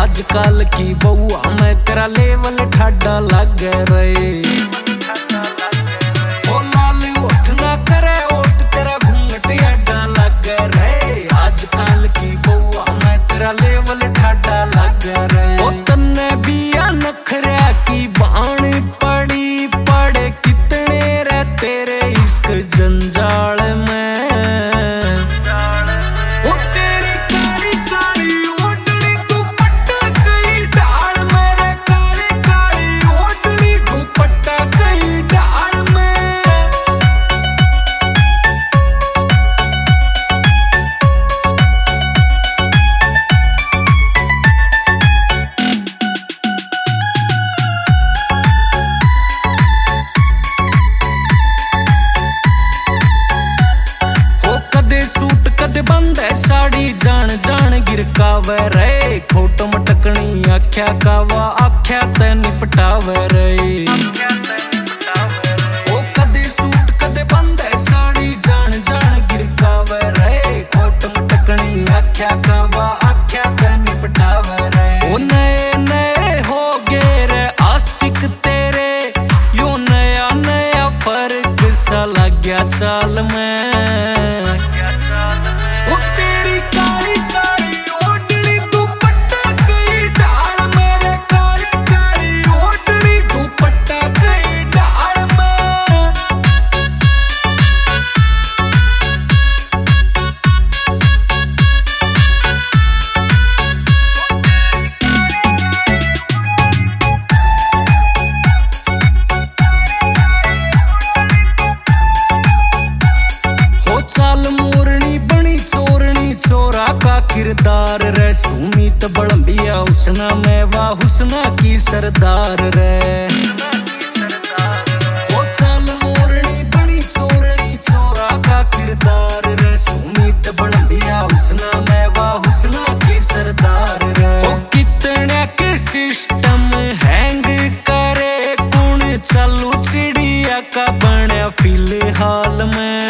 आजकल की बउआ में तेरा लेवल ठाडा लग रहे। ओ लाल उठ ना करे ओट तेरा घूंघट अड्डा लग रहे। आजकल की बउआ में तेरा लेवल ठाडा लग रहे। ओ तन्ने बिया नखरा की बाण पड़ी पड़े कितने रे तेरे इश्क जंजाल में। बंद है साड़ी जान जान गिरकावे रे। खोट मटकनी आख्या कावा आख्या ते निपटावे रे। ओ कदे सूट कदे बंद है साड़ी जान जान गिरकावे रे। खोट मटकनी आख्या कावा आख्या ते निपटावे रे। ओ नए नए हो गए रे आशिक तेरे यो नया नया फर्क सा लग गया चाल में। किरदार रे सुमित बड़ंबिया हुस्ना में वाह हुस्ना की सरदार रे। ओ चल मोरनी बनी चोरनी चोरा का किरदार रे। सुमित बड़ंबिया हुस्ना में वाह हुस्ना की सरदार रे। ओ कितने के सिस्टम हैंग करे कौन चालू चिड़िया का बना फिलहाल में।